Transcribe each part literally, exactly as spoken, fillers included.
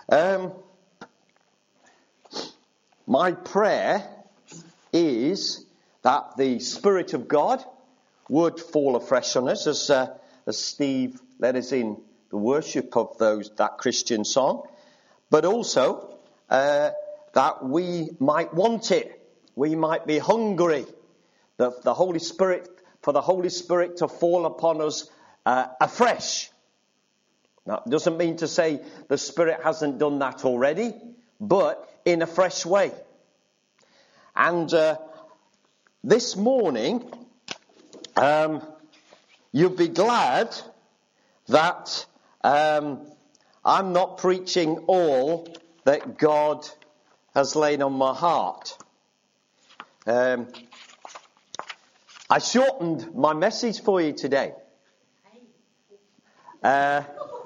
Um, my prayer is that the Spirit of God would fall afresh on us, as uh, as Steve led us in the worship of those that Christian song, but also uh, that we might want it. We might be hungry. The, the Holy Spirit, for the Holy Spirit to fall upon us uh, afresh. That doesn't mean to say the Spirit hasn't done that already, but in a fresh way. And uh, this morning, um, you'll be glad that um, I'm not preaching all that God has laid on my heart. Um, I shortened my message for you today. Uh,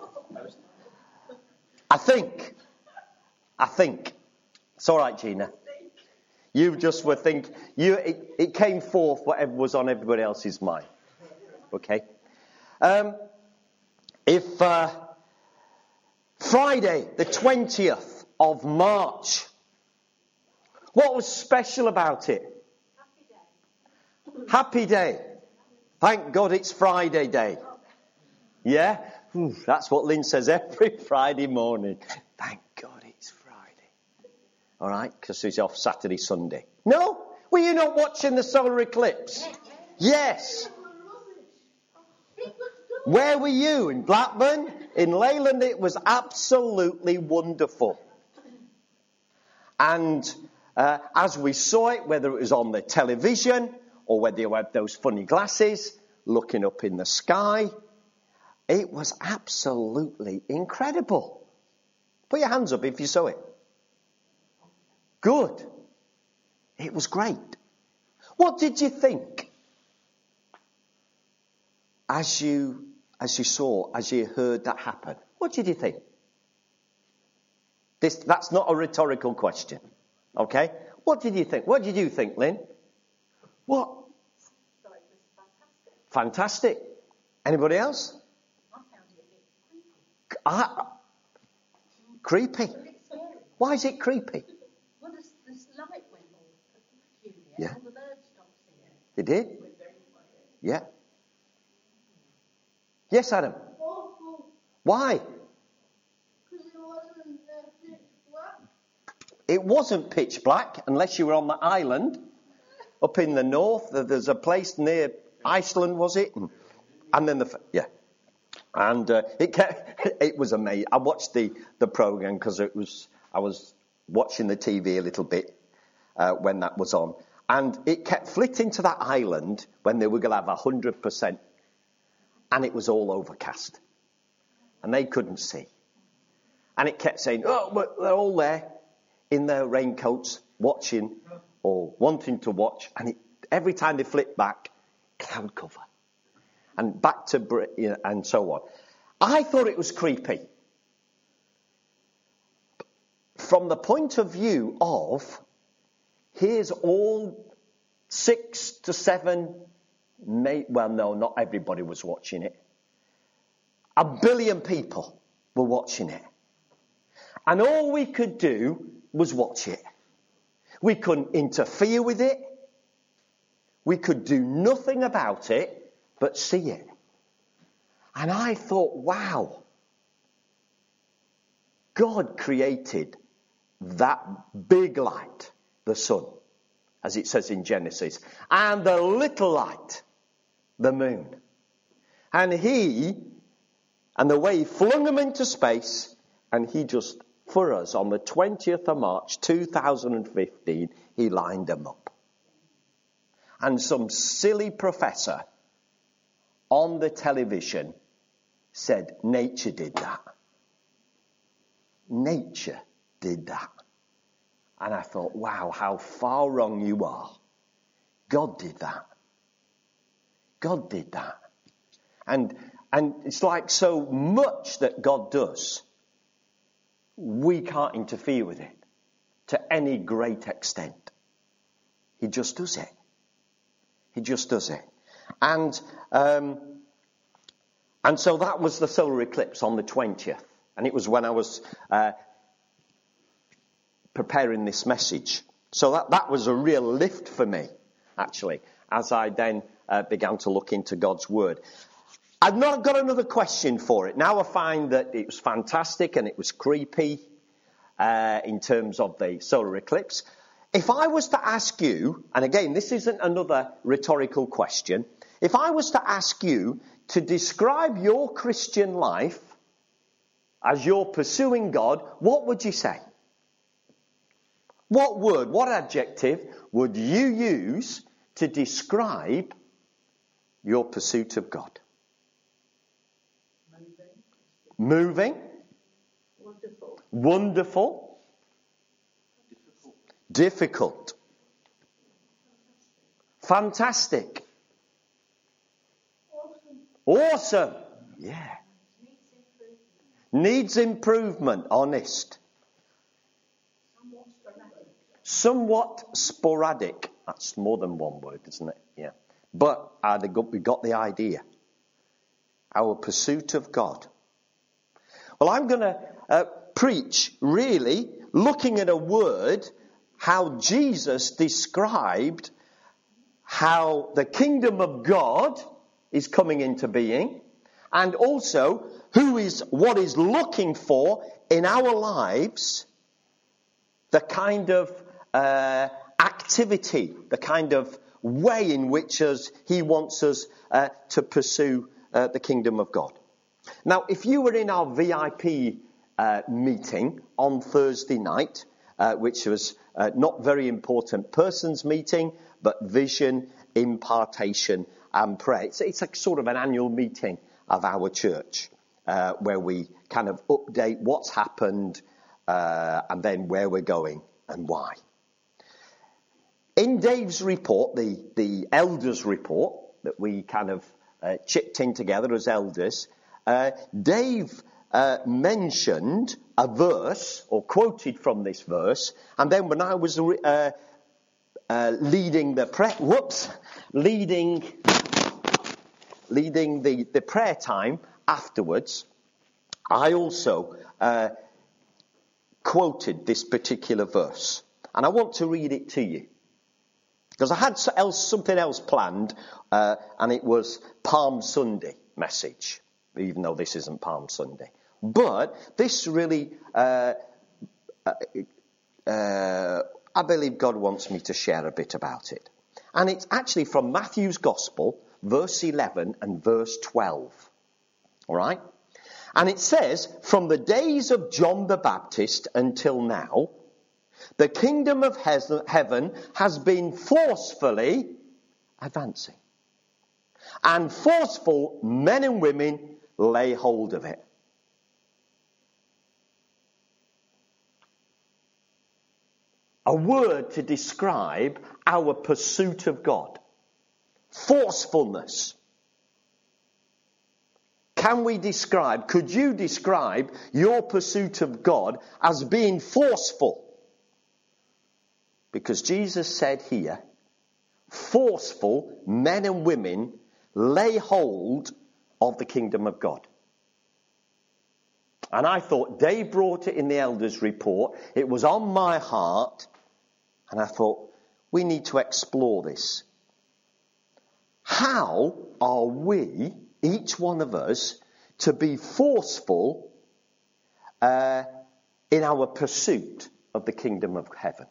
I think, I think, it's all right, Gina. You just were think you. It, it came forth whatever was on everybody else's mind. Okay. Um, if uh, Friday, the twentieth of March, what was special about it? Happy day. Happy day. Thank God it's Friday day. Yeah? Ooh, that's what Lynn says every Friday morning. Thank God it's Friday. All right? Because he's off Saturday, Sunday. No? Were you not watching the solar eclipse? Yes. Where were you? In Blackburn? In Leyland? It was absolutely wonderful. And uh, as we saw it, whether it was on the television or whether you had those funny glasses looking up in the sky, it was absolutely incredible. Put your hands up if you saw it. Good. It was great. What did you think as you as you saw, as you heard that happen? What did you think? This that's not a rhetorical question. Okay? What did you think? What did you think, Lynn? What? So it was fantastic. Fantastic. Anybody else? I found it a bit creepy. Ah, creepy. A bit scary. Why is it creepy? Well, this, this light went all peculiar. Yeah. All the birds stopped singing. They did? It was very quiet. Yeah. Yes, Adam. Awful. Why? Because it wasn't uh, pitch black. It wasn't pitch black unless you were on the island up in the north. There's a place near Iceland, was it? And, and then the yeah, and uh, it kept, it was amazing. I watched the the program because it was I was watching the T V a little bit uh, when that was on, and it kept flitting to that island when they were going to have a hundred percent, and it was all overcast, and they couldn't see, and it kept saying, "Oh, but they're all there." In their raincoats, watching or wanting to watch, and it, every time they flipped back, cloud cover, and back to Brit, you know, and so on. I thought it was creepy from the point of view of here's all six to seven, may, well, no, not everybody was watching it. A billion people were watching it, and all we could do was watch it. We couldn't interfere with it. We could do nothing about it but see it. And I thought, wow, God created that big light, the sun, as it says in Genesis, and the little light, the moon. And he, and the way he flung them into space, and he just for us, on the twentieth of March two thousand fifteen, he lined them up. And some silly professor on the television said, nature did that. Nature did that. And I thought, wow, how far wrong you are. God did that. God did that. And, and it's like so much that God does, we can't interfere with it to any great extent. He just does it. He just does it. And um, and so that was the solar eclipse on the twentieth. And it was when I was uh, preparing this message. So that, that was a real lift for me, actually, as I then uh, began to look into God's Word. I've not got another question for it. Now I find that it was fantastic and it was creepy uh, in terms of the solar eclipse. If I was to ask you, and again, this isn't another rhetorical question, if I was to ask you to describe your Christian life as you're pursuing God, what would you say? What word, what adjective would you use to describe your pursuit of God? Moving. Moving. Wonderful. Wonderful. Difficult. Fantastic. Awesome. Awesome. Yeah. Needs improvement. Needs improvement. Honest. Somewhat sporadic. Somewhat sporadic. That's more than one word, isn't it? Yeah. But uh, they got, we got the idea. Our pursuit of God. Well, I'm going to uh, preach, really, looking at a word, how Jesus described how the kingdom of God is coming into being, and also who is what is looking for in our lives the kind of uh, activity, the kind of way in which us, he wants us uh, to pursue uh, the kingdom of God. Now, if you were in our V I P uh, meeting on Thursday night, uh, which was uh, not very important persons meeting, but vision, impartation and prayer. It's, it's a sort of an annual meeting of our church uh, where we kind of update what's happened uh, and then where we're going and why. In Dave's report, the, the elders' report that we kind of uh, chipped in together as elders, uh, Dave uh, mentioned a verse, or quoted from this verse, and then when I was uh, uh, leading the prayer, whoops, leading, leading the, the prayer time afterwards, I also uh, quoted this particular verse, and I want to read it to you. Because I had else, something else planned, uh, and it was Palm Sunday message, even though this isn't Palm Sunday. But this really, uh, uh, I believe God wants me to share a bit about it. And it's actually from Matthew's Gospel, verse eleven and verse twelve. All right? And it says, from the days of John the Baptist until now, the kingdom of heaven has been forcefully advancing. And forceful men and women lay hold of it. A word to describe our pursuit of God. Forcefulness. Can we describe, could you describe your pursuit of God as being forceful? Because Jesus said here, forceful men and women lay hold of the kingdom of God. And I thought, Dave brought it in the elders' report. It was on my heart. And I thought, we need to explore this. How are we, each one of us, to be forceful uh, in our pursuit of the kingdom of heaven?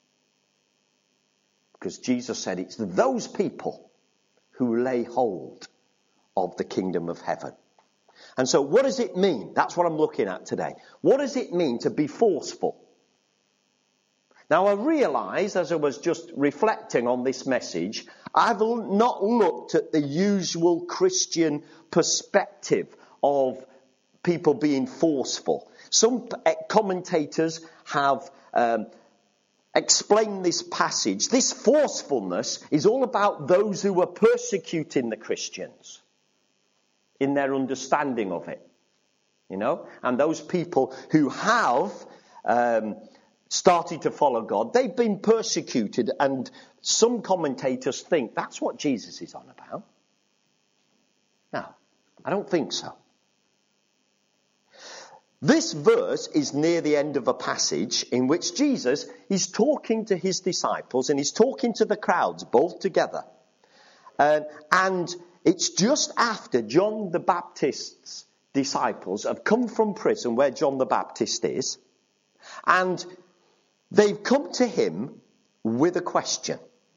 Because Jesus said it's those people who lay hold of the kingdom of heaven. And so what does it mean? That's what I'm looking at today. What does it mean to be forceful? Now I realise, as I was just reflecting on this message, I've not looked at the usual Christian perspective of people being forceful. Some commentators have um, explained this passage. This forcefulness is all about those who are persecuting the Christians in their understanding of it. You know, and those people who have um, started to follow God, they've been persecuted, and some commentators think that's what Jesus is on about. No, I don't think so. This verse is near the end of a passage in which Jesus is talking to his disciples and he's talking to the crowds both together. Uh, and it's just after John the Baptist's disciples have come from prison where John the Baptist is. And they've come to him with a question.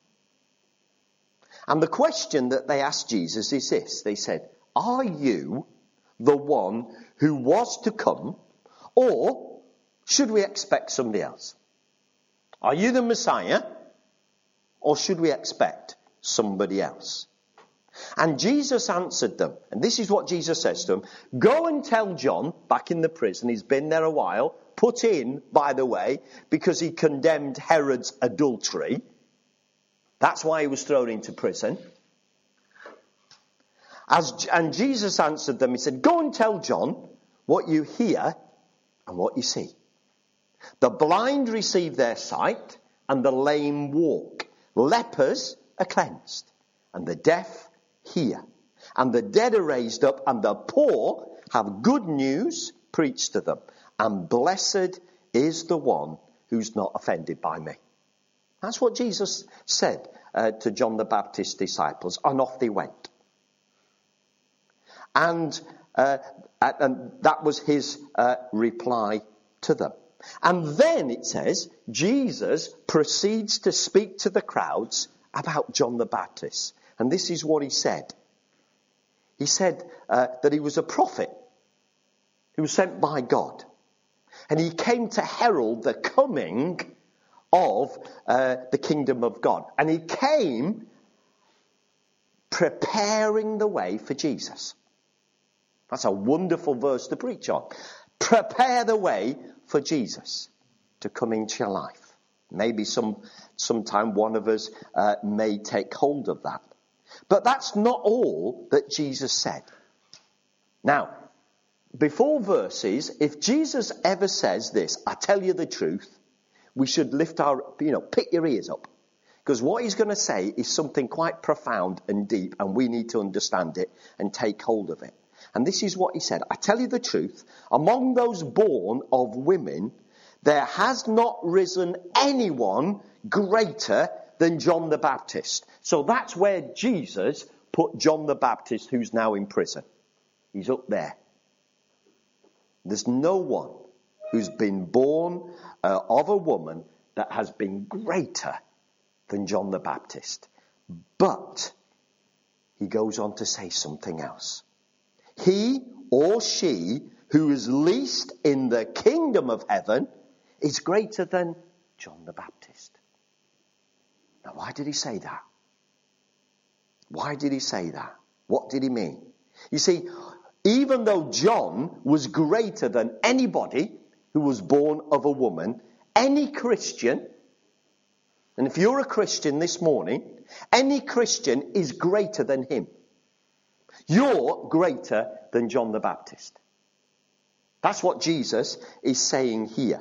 And the question that they asked Jesus is this. They said, are you the one who was to come, or should we expect somebody else? Are you the Messiah, or should we expect somebody else? And Jesus answered them, and this is what Jesus says to them, go and tell John, back in the prison, he's been there a while, put in, by the way, because he condemned Herod's adultery. That's why he was thrown into prison. As, and Jesus answered them, he said, go and tell John what you hear and what you see. The blind receive their sight, and the lame walk. Lepers are cleansed, and the deaf hear. And the dead are raised up, and the poor have good news preached to them. And blessed is the one who's not offended by me. That's what Jesus said uh, to John the Baptist's disciples, and off they went. And, uh, and that was his uh, reply to them. And then it says, Jesus proceeds to speak to the crowds about John the Baptist. And this is what he said. He said uh, that he was a prophet who was sent by God. And he came to herald the coming of uh, the kingdom of God. And he came preparing the way for Jesus. That's a wonderful verse to preach on. Prepare the way for Jesus to come into your life. Maybe some sometime one of us uh, may take hold of that. But that's not all that Jesus said. Now, before verses, if Jesus ever says this, I tell you the truth, we should lift our, you know, pick your ears up. Because what he's going to say is something quite profound and deep, and we need to understand it and take hold of it. And this is what he said. I tell you the truth, among those born of women, there has not risen anyone greater than John the Baptist. So that's where Jesus put John the Baptist, who's now in prison. He's up there. There's no one who's been born uh, of a woman that has been greater than John the Baptist. But he goes on to say something else. He or she who is least in the kingdom of heaven is greater than John the Baptist. Now, why did he say that? Why did he say that? What did he mean? You see, even though John was greater than anybody who was born of a woman, any Christian, and if you're a Christian this morning, any Christian is greater than him. You're greater than John the Baptist. That's what Jesus is saying here.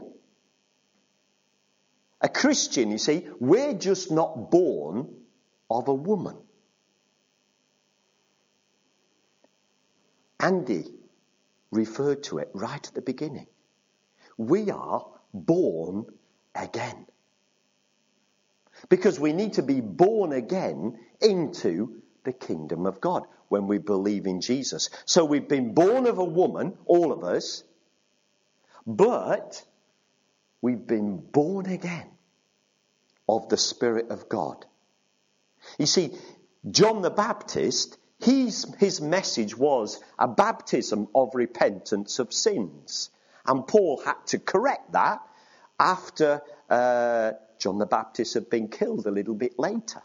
A Christian, you see, we're just not born of a woman. Andy referred to it right at the beginning. We are born again. Because we need to be born again into the kingdom of God when we believe in Jesus. So we've been born of a woman, all of us, but we've been born again of the Spirit of God. You see, John the Baptist, his, his message was a baptism of repentance of sins. And Paul had to correct that after uh, John the Baptist had been killed a little bit later.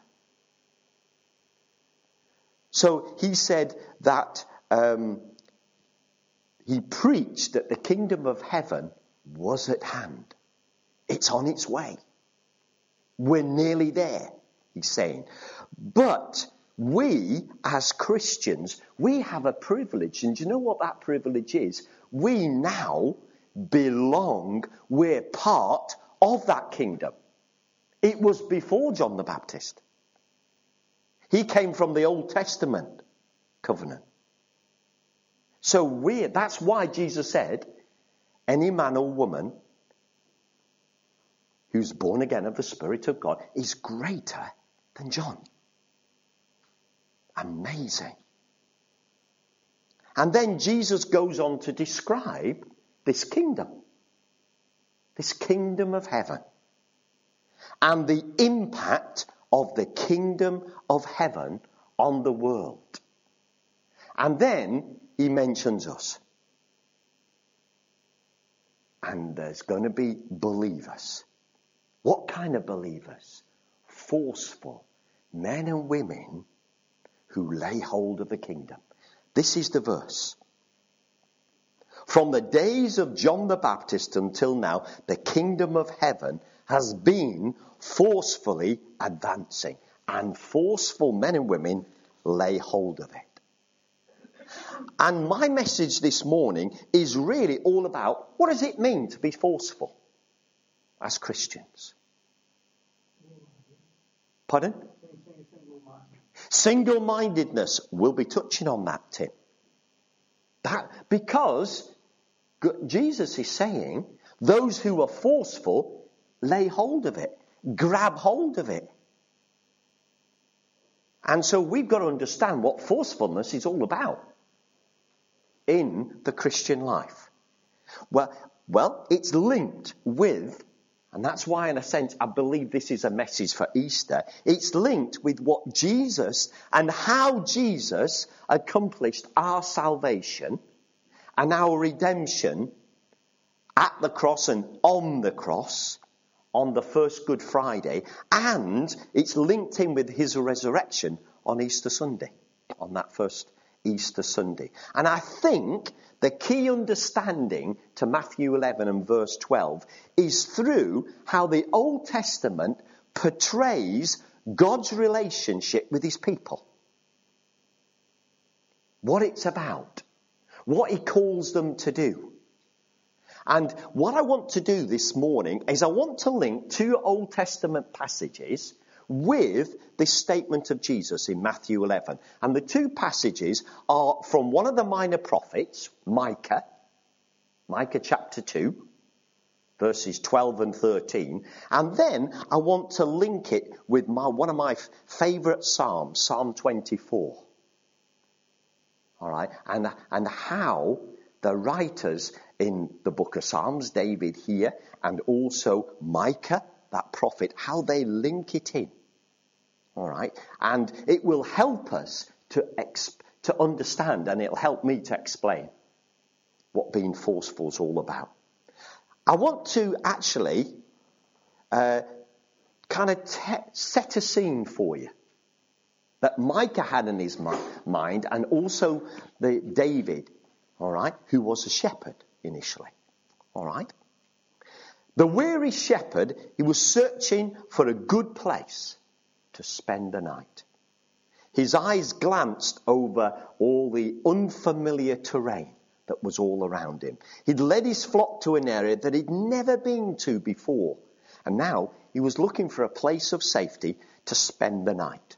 So he said that um, he preached that the kingdom of heaven was at hand. It's on its way. We're nearly there, he's saying. But we, as Christians, we have a privilege. And do you know what that privilege is? We now belong, we're part of that kingdom. It was before John the Baptist. He came from the Old Testament covenant. So we, that's why Jesus said, any man or woman who's born again of the Spirit of God is greater than John. Amazing. And then Jesus goes on to describe this kingdom. This kingdom of heaven. And the impact of the kingdom of heaven on the world. And then he mentions us. And there's going to be believers. What kind of believers? Forceful men and women who lay hold of the kingdom. This is the verse. From the days of John the Baptist until now, the kingdom of heaven has been forcefully advancing. And forceful men and women lay hold of it. And my message this morning is really all about what does it mean to be forceful as Christians? Pardon? Single-mindedness. We'll be touching on that, Tim. That, because Jesus is saying those who are forceful lay hold of it, grab hold of it. And so we've got to understand what forcefulness is all about in the Christian life. Well, well, it's linked with, and that's why in a sense I believe this is a message for Easter, it's linked with what Jesus and how Jesus accomplished our salvation and our redemption at the cross and on the cross on the first Good Friday, and it's linked in with his resurrection on Easter Sunday, on that first Easter Sunday. And I think the key understanding to Matthew eleven and verse twelve is through how the Old Testament portrays God's relationship with his people. What it's about. What he calls them to do. And what I want to do this morning is I want to link two Old Testament passages with this statement of Jesus in Matthew eleven. And the two passages are from one of the minor prophets, Micah, Micah chapter two, verses twelve and thirteen. And then I want to link it with my, one of my favourite psalms, Psalm twenty-four. All right, and, and how the writers in the book of Psalms, David here, and also Micah, that prophet, how they link it in. All right, and it will help us to exp- to understand, and it'll help me to explain what being forceful is all about. I want to actually uh, kind of te- set a scene for you that Micah had in his mi- mind, and also the David, all right, who was a shepherd initially, all right. The weary shepherd, he was searching for a good place to spend the night. His eyes glanced over all the unfamiliar terrain that was all around him. He'd led his flock to an area that he'd never been to before, and now he was looking for a place of safety to spend the night.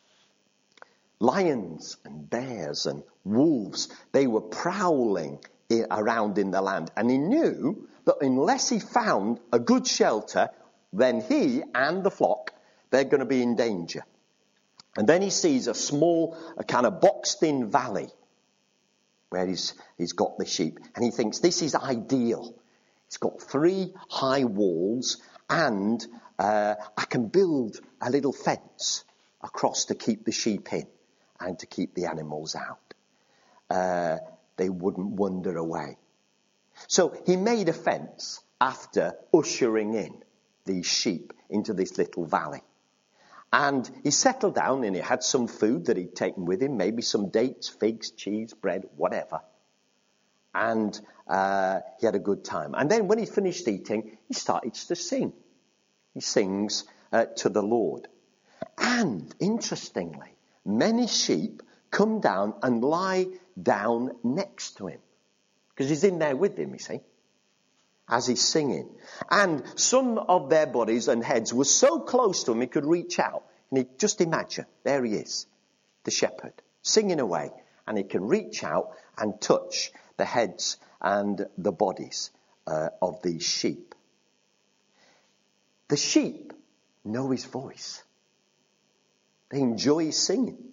Lions and bears and wolves, they were prowling around in the land, and he knew that unless he found a good shelter, then he and the flock, they're going to be in danger. And then he sees a small, a kind of boxed-in valley where he's, he's got the sheep, and he thinks this is ideal. It's got three high walls, and uh, I can build a little fence across to keep the sheep in and to keep the animals out. Uh, they wouldn't wander away. So he made a fence after ushering in these sheep into this little valley. And he settled down and he had some food that he'd taken with him, maybe some dates, figs, cheese, bread, whatever. And uh, he had a good time. And then when he finished eating, he started to sing. He sings uh, to the Lord. And interestingly, many sheep come down and lie down next to him. Because he's in there with them, you see, as he's singing. And some of their bodies and heads were so close to him he could reach out. And he just imagine, there he is, the shepherd, singing away. And he can reach out and touch the heads and the bodies uh, of these sheep. The sheep know his voice. They enjoy his singing.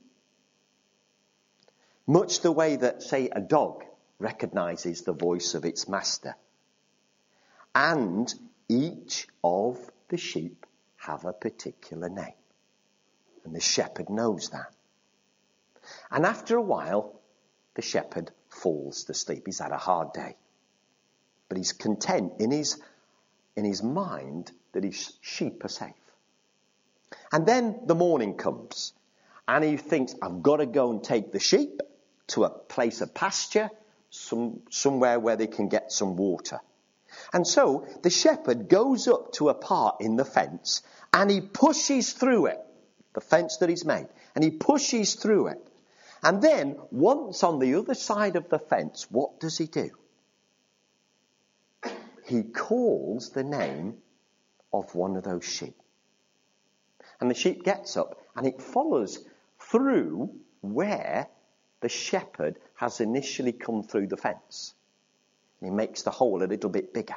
Much the way that, say, a dog recognizes the voice of its master. And each of the sheep have a particular name. And the shepherd knows that. And after a while, the shepherd falls to sleep. He's had a hard day. But he's content in his, in his mind that his sheep are safe. And then the morning comes. And he thinks, I've got to go and take the sheep to a place of pasture, some, somewhere where they can get some water. And so the shepherd goes up to a part in the fence and he pushes through it, the fence that he's made, and he pushes through it. And then once on the other side of the fence, what does he do? He calls the name of one of those sheep. And the sheep gets up and it follows through where the shepherd has initially come through the fence. He makes the hole a little bit bigger.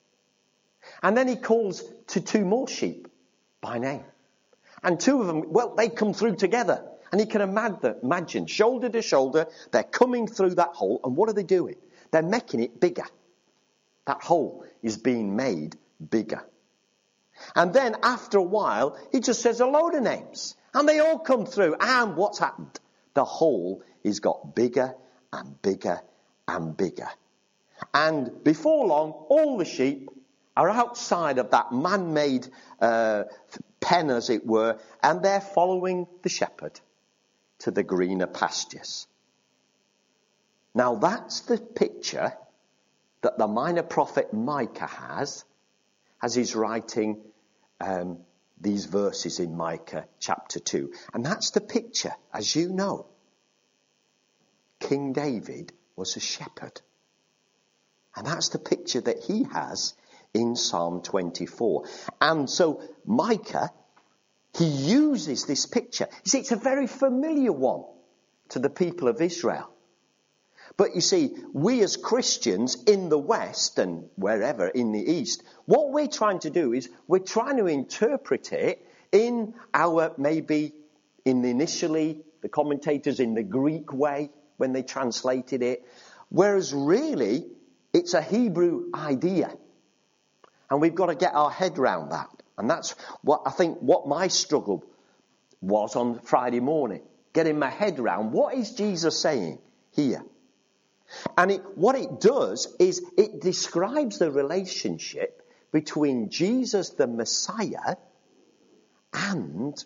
And then he calls to two more sheep by name. And two of them, well, they come through together. And he can imagine, shoulder to shoulder, they're coming through that hole. And what are they doing? They're making it bigger. That hole is being made bigger. And then after a while, he just says a load of names. And they all come through. And what's happened? The hole has got bigger and bigger and bigger. And before long, all the sheep are outside of that man-made uh, pen, as it were, and they're following the shepherd to the greener pastures. Now that's the picture that the minor prophet Micah has as he's writing um, these verses in Micah chapter two. And that's the picture, as you know. King David was a shepherd. And that's the picture that he has in Psalm twenty-four. And so Micah, he uses this picture. You see, it's a very familiar one to the people of Israel. But you see, we as Christians in the West and wherever in the East, what we're trying to do is we're trying to interpret it in our, maybe in the initially, the commentators in the Greek way when they translated it. Whereas really, it's a Hebrew idea. And we've got to get our head around that. And that's what I think what my struggle was on Friday morning. Getting my head around what is Jesus saying here. And it, what it does is it describes the relationship between Jesus the Messiah and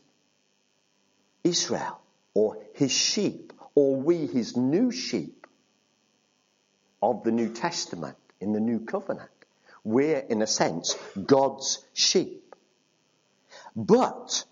Israel, or his sheep, or we his new sheep of the New Testament in the New Covenant. We're, in a sense, God's sheep. But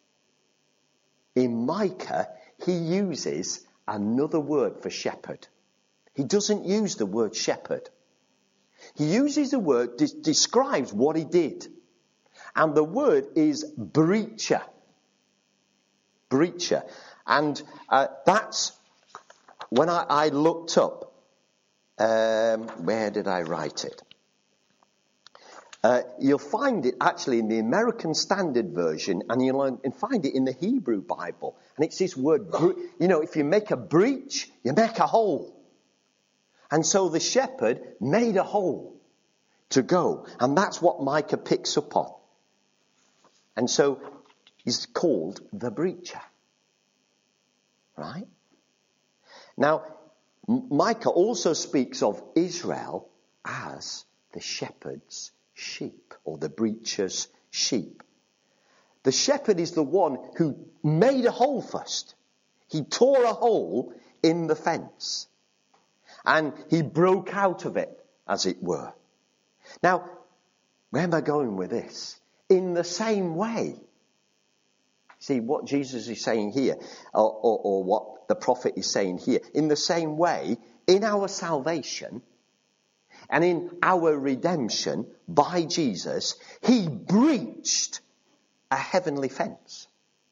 in Micah, he uses another word for shepherd. He doesn't use the word shepherd. He uses a word that de- describes what he did. And the word is breacher. Breacher. And uh, that's, when I, I looked up, um, where did I write it? Uh, you'll find it actually in the American Standard Version, and you'll find it in the Hebrew Bible. And it's this word, you know, if you make a breach, you make a hole. And so the shepherd made a hole to go. And that's what Micah picks up on. And so he's called the breacher. Right? Now, Micah also speaks of Israel as the shepherd's sheep, or the breacher's sheep. The shepherd is the one who made a hole first. He tore a hole in the fence. And he broke out of it, as it were. Now, where am I going with this? In the same way. See, what Jesus is saying here, or, or, or what the prophet is saying here, in the same way, in our salvation, and in our redemption by Jesus, he breached a heavenly fence.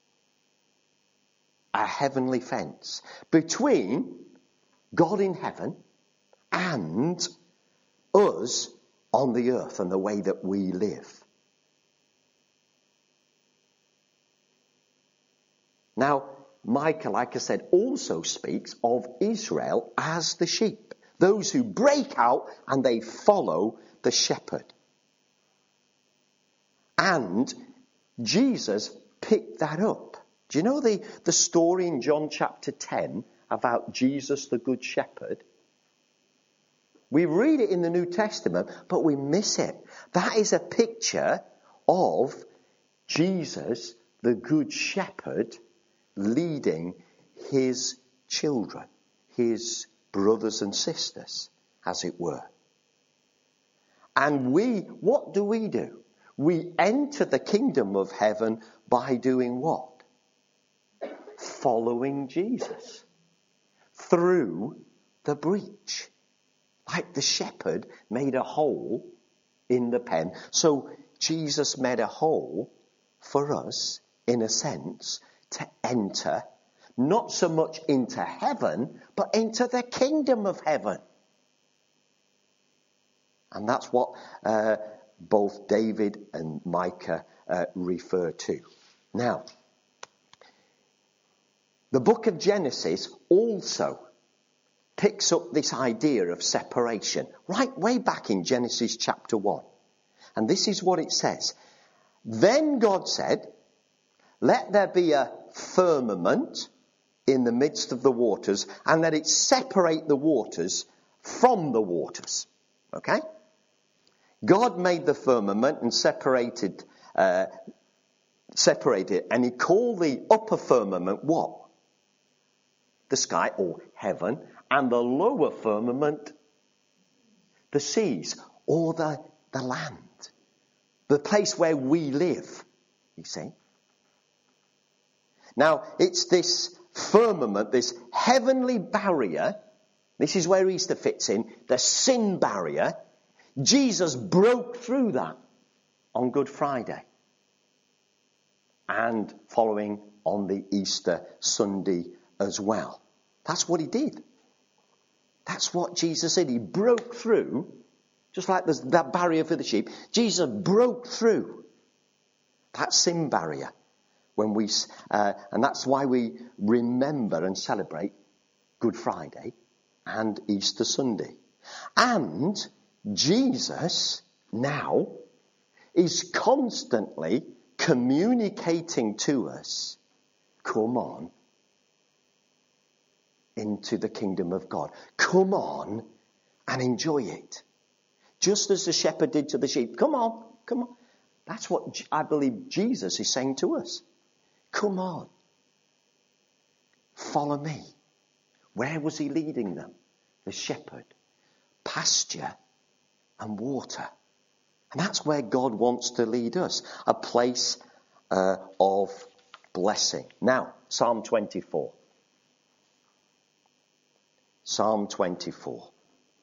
A heavenly fence between God in heaven and us on the earth and the way that we live. Now, Micah, like I said, also speaks of Israel as the sheep. Those who break out and they follow the shepherd. And Jesus picked that up. Do you know the, the story in John chapter ten about Jesus the Good Shepherd? We read it in the New Testament, but we miss it. That is a picture of Jesus the Good Shepherd leading his children, his brothers and sisters, as it were. And we, what do we do? We enter the kingdom of heaven by doing what? Following Jesus through the breach. Like the shepherd made a hole in the pen. So Jesus made a hole for us, in a sense, to enter, not so much into heaven, but into the kingdom of heaven. And that's what uh, both David and Micah uh, refer to. Now, the book of Genesis also picks up this idea of separation, right way back in Genesis chapter one. And this is what it says. Then God said, let there be a firmament in the midst of the waters, and let it separate the waters from the waters. Okay? God made the firmament and separated, uh, separated, and he called the upper firmament what? The sky, or heaven, and the lower firmament, the seas, or the, the land, the place where we live, you see. Now, it's this firmament, this heavenly barrier, this is where Easter fits in, the sin barrier. Jesus broke through that on Good Friday and following on the Easter Sunday as well. That's what he did. That's what Jesus did. He broke through, just like there's that barrier for the sheep. Jesus broke through that sin barrier. When we, uh, and that's why we remember and celebrate Good Friday and Easter Sunday. And Jesus now is constantly communicating to us, come on into the kingdom of God. Come on and enjoy it. Just as the shepherd did to the sheep. Come on, come on. That's what I believe Jesus is saying to us. Come on. Follow me. Where was he leading them? The shepherd. Pasture and water. And that's where God wants to lead us. A place uh, of blessing. Now, Psalm twenty-four. Psalm twenty-four.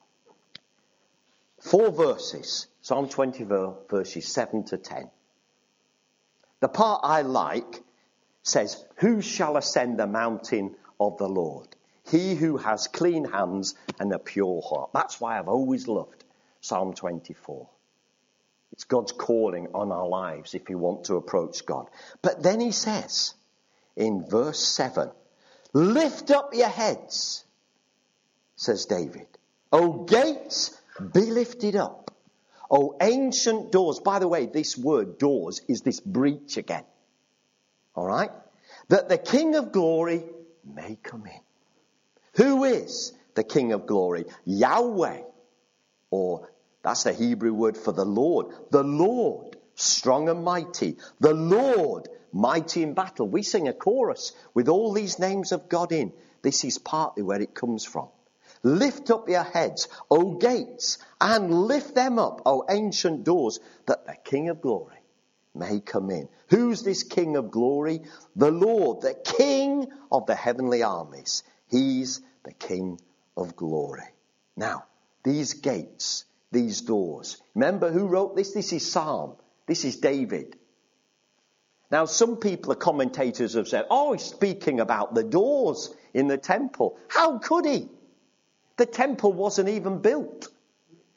Four verses. Psalm twenty-four, verses seven to ten. The part I like says, who shall ascend the mountain of the Lord? He who has clean hands and a pure heart. That's why I've always loved Psalm twenty-four. It's God's calling on our lives if we want to approach God. But then he says in verse seven, lift up your heads, says David. O gates, be lifted up. O ancient doors. By the way, this word doors is this breach again. All right? That the King of glory may come in. Who is the King of glory? Yahweh. Or that's the Hebrew word for the Lord. The Lord, strong and mighty. The Lord, mighty in battle. We sing a chorus with all these names of God in. This is partly where it comes from. Lift up your heads, O gates, and lift them up, O ancient doors, that the King of glory may come in. Who's this King of glory? The Lord, the King of the heavenly armies. He's the King of glory. Now, these gates, these doors. Remember who wrote this? This is Psalm. This is David. Now, some people, the commentators have said, oh, he's speaking about the doors in the temple. How could he? The temple wasn't even built.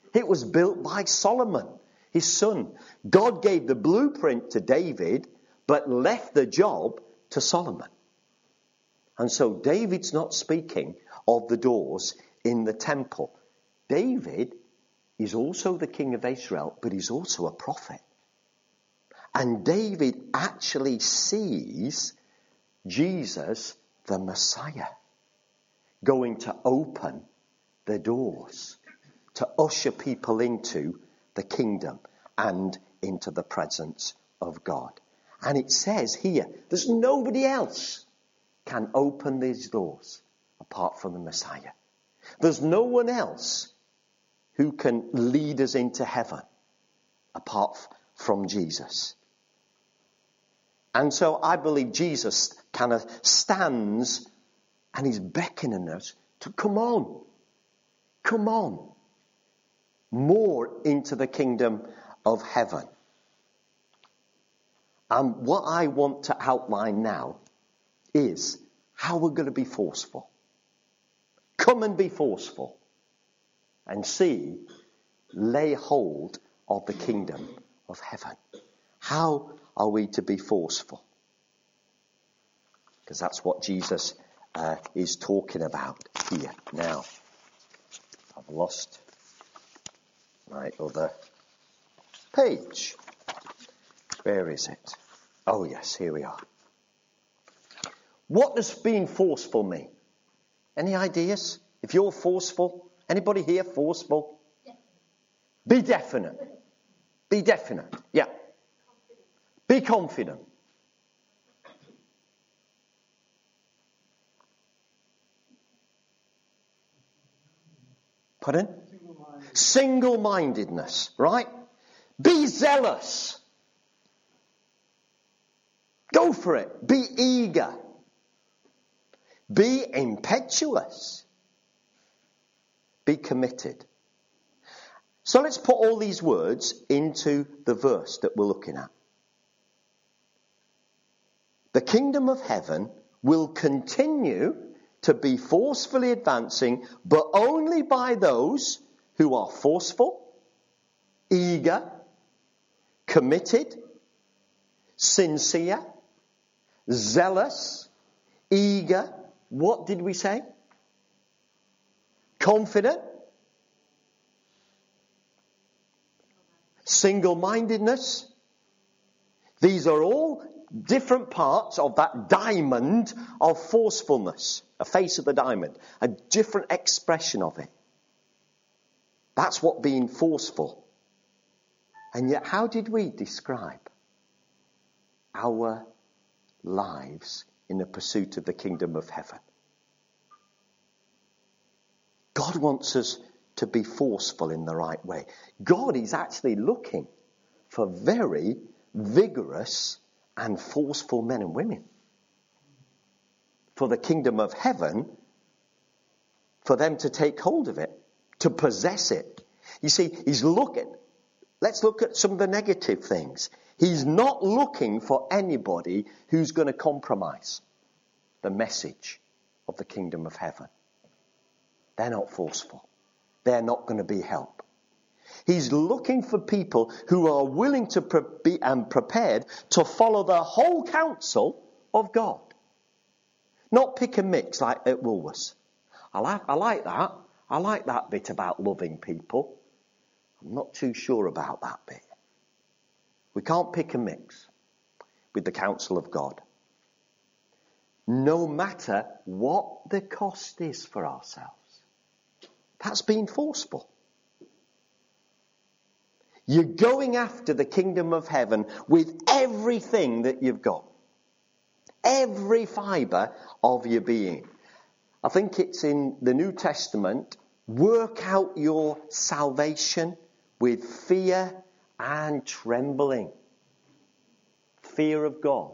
It was built by Solomon, his son. God gave the blueprint to David, but left the job to Solomon. And so David's not speaking of the doors in the temple. David is also the king of Israel, but he's also a prophet. And David actually sees Jesus, the Messiah, going to open the doors to usher people into the kingdom and into the presence of God. And it says here, there's nobody else can open these doors apart from the Messiah. There's no one else who can lead us into heaven apart from Jesus. And so I believe Jesus kind of stands and he's beckoning us to come on, come on, more into the kingdom of heaven. And what I want to outline now is how we're going to be forceful. Come and be forceful and see, lay hold of the kingdom of heaven. How are we to be forceful? Because that's what Jesus uh, is talking about here. Now, I've lost my other page. Where is it? Oh yes, here we are. What does being forceful mean? Any ideas? If you're forceful, anybody here forceful? Be definite. Be definite. Yeah. Be confident. Pardon? Single-minded. Single-mindedness, right? Be zealous. Go for it. Be eager. Be impetuous. Be committed. So let's put all these words into the verse that we're looking at. The kingdom of heaven will continue to be forcefully advancing, but only by those who are forceful, eager, committed, sincere, zealous, eager. What did we say? Confident. Single-mindedness. These are all different parts of that diamond of forcefulness. A face of the diamond. A different expression of it. That's what being forceful. And yet, how did we describe our lives in the pursuit of the kingdom of heaven? God wants us to be forceful in the right way. God is actually looking for very vigorous and forceful men and women for the kingdom of heaven, for them to take hold of it, to possess it. You see, he's looking, let's look at some of the negative things. He's not looking for anybody who's going to compromise the message of the kingdom of heaven. They're not forceful. They're not going to be help. He's looking for people who are willing to pre- be and prepared to follow the whole counsel of God. Not pick and mix like at Woolworths. I like, I like that. I like that bit about loving people. I'm not too sure about that bit. We can't pick and mix with the counsel of God. No matter what the cost is for ourselves. That's being forceful. You're going after the kingdom of heaven with everything that you've got. Every fibre of your being. I think it's in the New Testament. Work out your salvation with fear and trembling. Fear of God.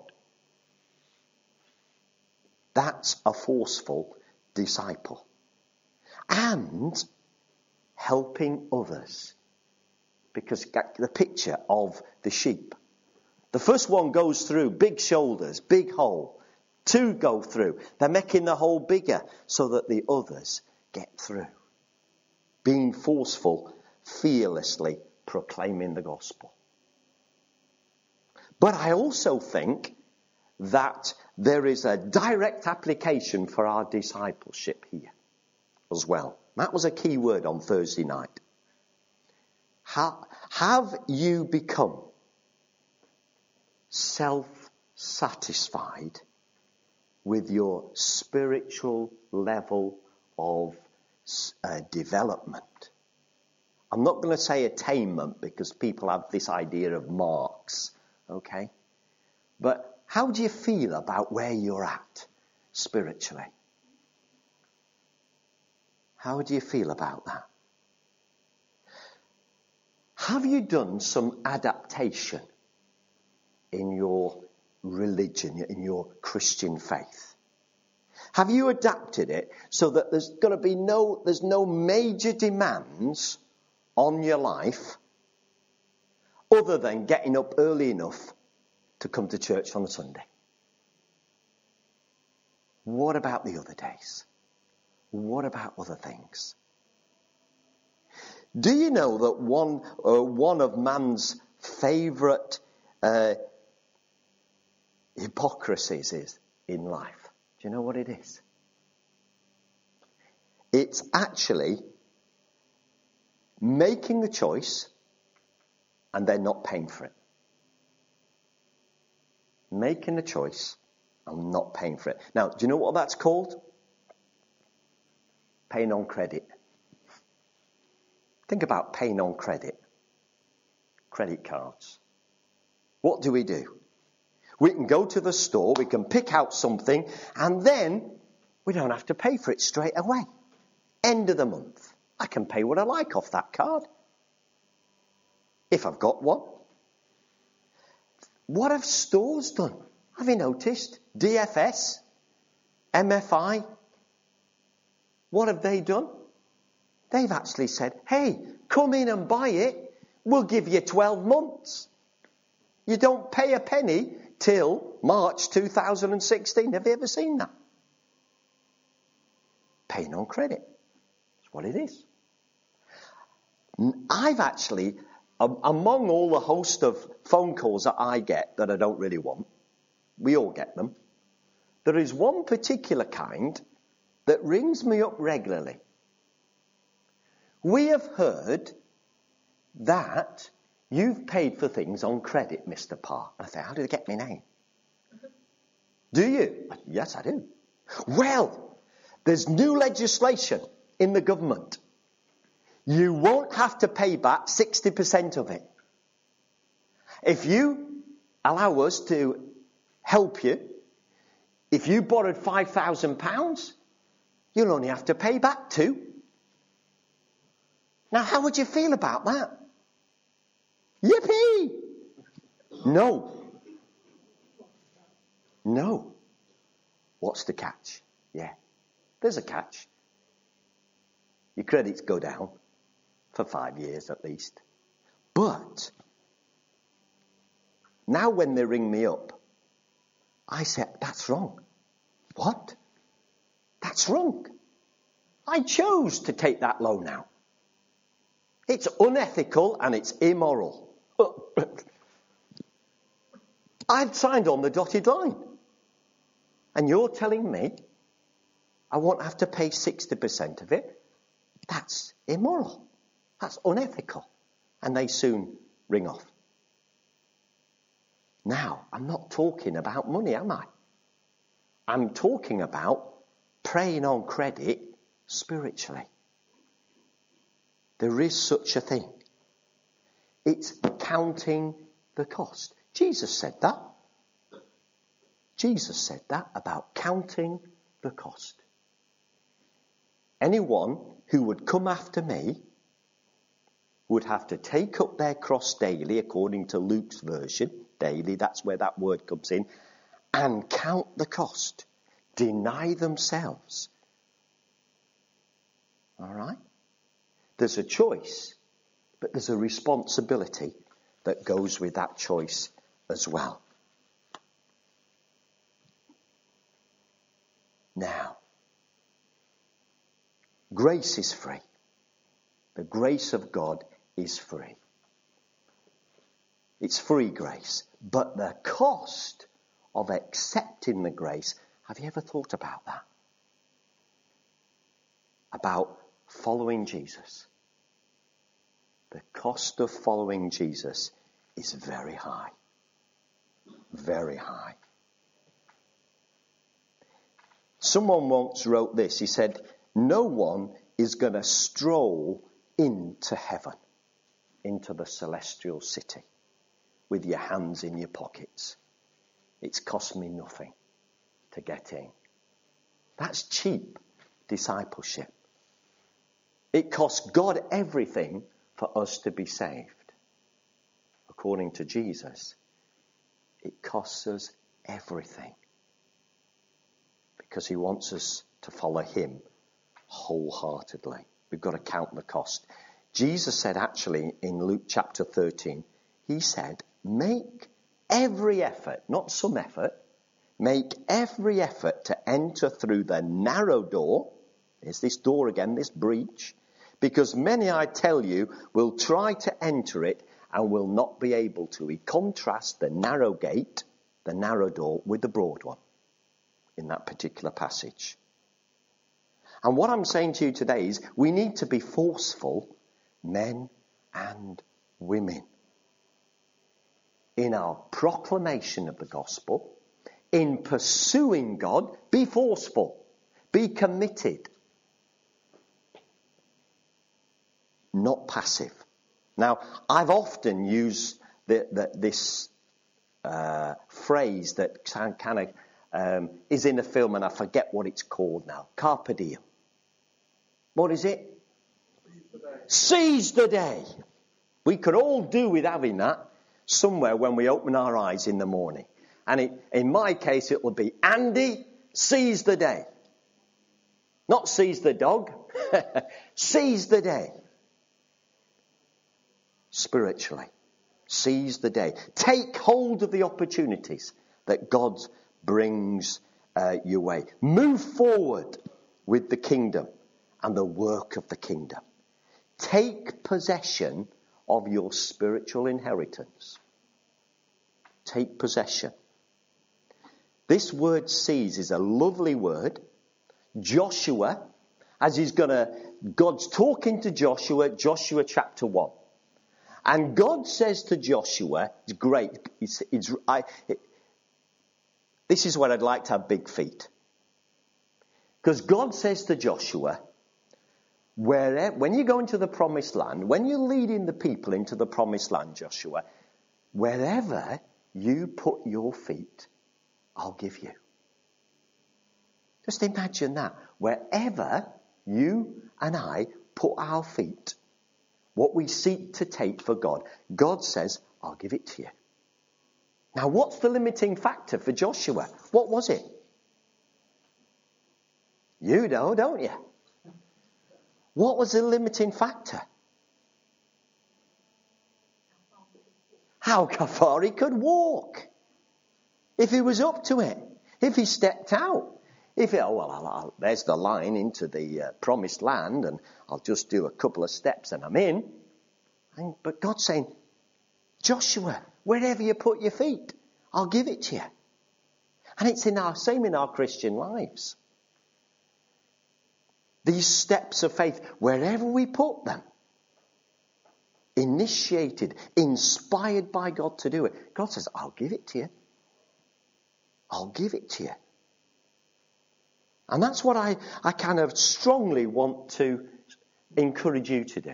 That's a forceful disciple. And helping others. Because the picture of the sheep. The first one goes through, big shoulders, big hole. Two go through. They're making the hole bigger so that the others get through. Being forceful fearlessly proclaiming the gospel. But I also think that there is a direct application for our discipleship here as well. That was a key word on Thursday night. How, have you become self-satisfied with your spiritual level of uh, development? I'm not going to say attainment because people have this idea of marks, okay? But how do you feel about where you're at spiritually? How do you feel about that? Have you done some adaptation in your religion, in your Christian faith? Have you adapted it so that there's going to be no, there's no major demands on your life other than getting up early enough to come to church on a Sunday? What about the other days? What about other things? Do you know that one uh, one of man's favourite uh, hypocrisies is in life? Do you know what it is? It's actually making a choice and then not paying for it. Making a choice and not paying for it. Now, do you know what that's called? Paying on credit. Think about paying on credit. Credit cards. What do we do? We can go to the store, we can pick out something, and then we don't have to pay for it straight away. End of the month. I can pay what I like off that card. If I've got one. What have stores done? Have you noticed? D F S, M F I, what have they done? They've actually said, hey, come in and buy it. We'll give you twelve months. You don't pay a penny till March two thousand sixteen. Have you ever seen that? Paying on credit. That's what it is. I've actually, among all the host of phone calls that I get that I don't really want, we all get them, there is one particular kind that rings me up regularly. We have heard that you've paid for things on credit, Mister Parr. I say, how did they get my name? Do you? Yes, I do. Well, there's new legislation in the government. You won't have to pay back sixty percent of it. If you allow us to help you, if you borrowed five thousand pounds, you'll only have to pay back two. Now, how would you feel about that? Yippee! No. No. What's the catch? Yeah, there's a catch. Your credits go down for five years at least. But now when they ring me up, I say, that's wrong. What? That's wrong. I chose to take that loan out. It's unethical and it's immoral. I've signed on the dotted line. And you're telling me I won't have to pay sixty percent of it? That's immoral. That's unethical. And they soon ring off. Now, I'm not talking about money, am I? I'm talking about praying on credit spiritually. There is such a thing. It's counting the cost. Jesus said that. Jesus said that about counting the cost. Anyone who would come after me would have to take up their cross daily, according to Luke's version. Daily, that's where that word comes in. And count the cost. Deny themselves. All right? There's a choice, but there's a responsibility that goes with that choice as well. Now, grace is free. The grace of God is free. It's free grace. But the cost of accepting the grace, have you ever thought about that? About following Jesus. The cost of following Jesus is very high. Very high. Someone once wrote this. He said, no one is going to stroll into heaven, into the celestial city, with your hands in your pockets. It's cost me nothing to get in. That's cheap discipleship. It costs God everything for us to be saved. According to Jesus, it costs us everything. Because he wants us to follow him wholeheartedly. We've got to count the cost. Jesus said actually in Luke chapter thirteen, he said, make every effort, not some effort, make every effort to enter through the narrow door. There's this door again, this breach. Because many, I tell you, will try to enter it and will not be able to. He contrasts the narrow gate, the narrow door, with the broad one in that particular passage. And what I'm saying to you today is we need to be forceful, men and women, in our proclamation of the gospel, in pursuing God. Be forceful, be committed, not passive. Now, I've often used the, the, this uh, phrase that kind of um, is in a film, and I forget what it's called now. Carpe diem. What is it? Seize the day. We could all do with having that somewhere when we open our eyes in the morning. And it, in my case, it will be, Andy, seize the day. Not seize the dog. Seize the day. Spiritually. Seize the day. Take hold of the opportunities that God brings uh, your way. Move forward with the kingdom and the work of the kingdom. Take possession of your spiritual inheritance. Take possession. This word seize is a lovely word. Joshua, as he's going to, God's talking to Joshua, Joshua chapter one. And God says to Joshua, it's great, it's, it's, I, it, this is where I'd like to have big feet. Because God says to Joshua, wherever, when you go into the promised land, when you're leading the people into the promised land, Joshua, wherever you put your feet, I'll give you. Just imagine that. Wherever you and I put our feet, what we seek to take for God, God says, I'll give it to you. Now, what's the limiting factor for Joshua? What was it? You know, don't you? What was the limiting factor? How far he could walk. If he was up to it. If he stepped out. If he, oh, well, I'll, I'll, there's the line into the uh, promised land, and I'll just do a couple of steps and I'm in. And, but God's saying, Joshua, wherever you put your feet, I'll give it to you. And it's in our same in our Christian lives. These steps of faith, wherever we put them, initiated, inspired by God to do it, God says, I'll give it to you. I'll give it to you. And that's what I, I kind of strongly want to encourage you to do.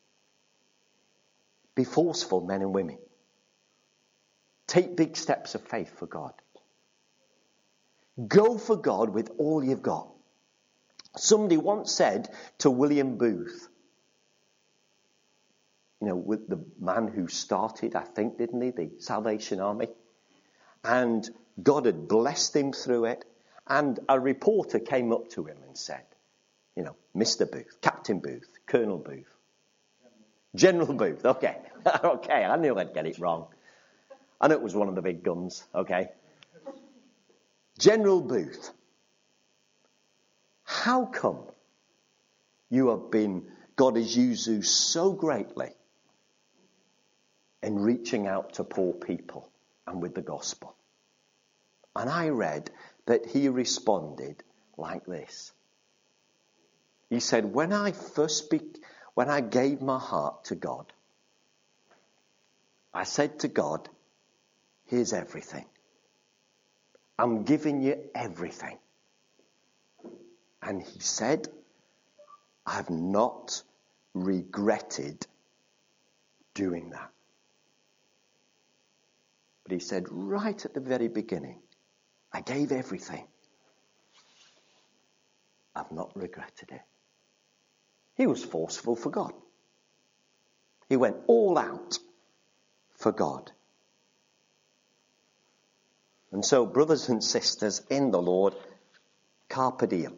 Be forceful, men and women. Take big steps of faith for God. Go for God with all you've got. Somebody once said to William Booth, you know, with the man who started, I think, didn't he, the Salvation Army? And God had blessed him through it. And a reporter came up to him and said, you know, Mister Booth, Captain Booth, Colonel Booth, General Booth, okay, okay, I knew I'd get it wrong. And it was one of the big guns, okay. General Booth, how come you have been, God has used you so greatly in reaching out to poor people and with the gospel. And I read that he responded like this. He said, when I first speak, when I gave my heart to God, I said to God, here's everything. I'm giving you everything. And he said, I've not regretted doing that. But he said, right at the very beginning, I gave everything. I've not regretted it. He was forceful for God. He went all out for God. And so, brothers and sisters in the Lord, carpe diem.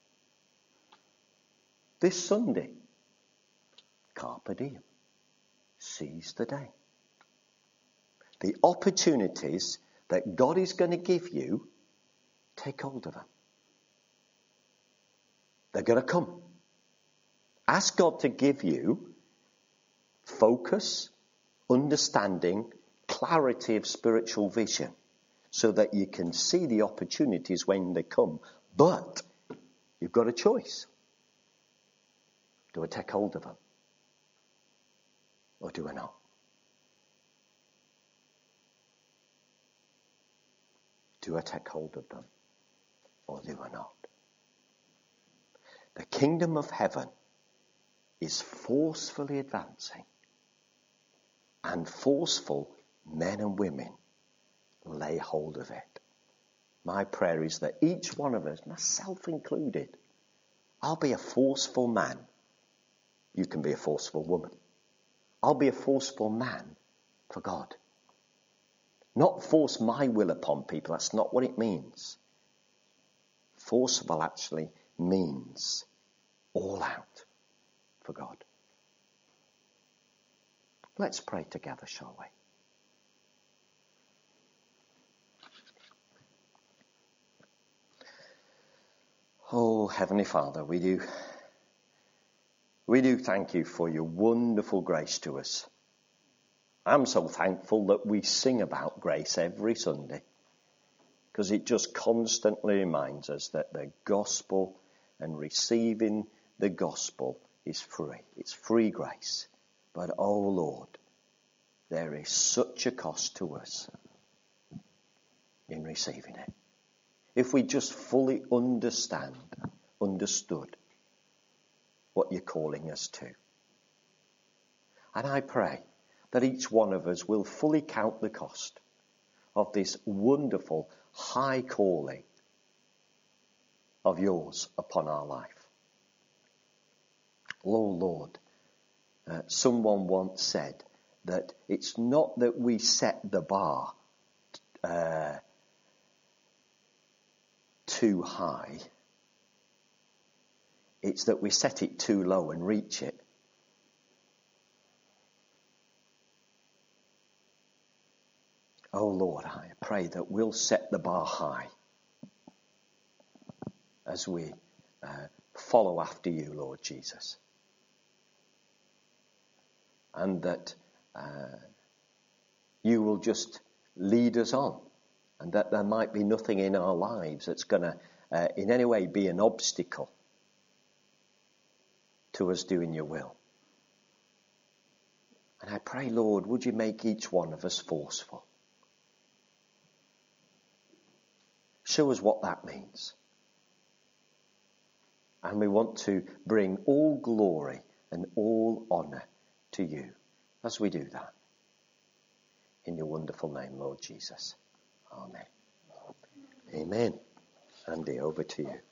This Sunday, carpe diem. Seize the day. The opportunities that God is going to give you, take hold of them. They're going to come. Ask God to give you focus, understanding, clarity of spiritual vision so that you can see the opportunities when they come. But you've got a choice. Do I take hold of them? Or do I not? Do I take hold of them? Or do I not? The kingdom of heaven is forcefully advancing. And forceful men and women lay hold of it. My prayer is that each one of us, myself included, I'll be a forceful man. You can be a forceful woman. I'll be a forceful man for God. Not force my will upon people. That's not what it means. Forceful actually means all out for God. Let's pray together, shall we? Oh, Heavenly Father, we do, we do thank you for your wonderful grace to us. I'm so thankful that we sing about grace every Sunday, because it just constantly reminds us that the gospel and receiving the gospel is free. It's free grace. But, oh Lord, there is such a cost to us in receiving it. If we just fully understand, understood what you're calling us to. And I pray that each one of us will fully count the cost of this wonderful high calling of yours upon our life. Oh Lord, uh, someone once said that it's not that we set the bar uh, too high, it's that we set it too low and reach it. Oh Lord, I pray that we'll set the bar high as we uh, follow after you, Lord Jesus. And that uh, you will just lead us on. And that there might be nothing in our lives that's going to uh, in any way be an obstacle to us doing your will. And I pray, Lord, would you make each one of us forceful? Show us what that means. And we want to bring all glory and all honour to you as we do that. In your wonderful name, Lord Jesus. Amen. Amen. Andy, over to you.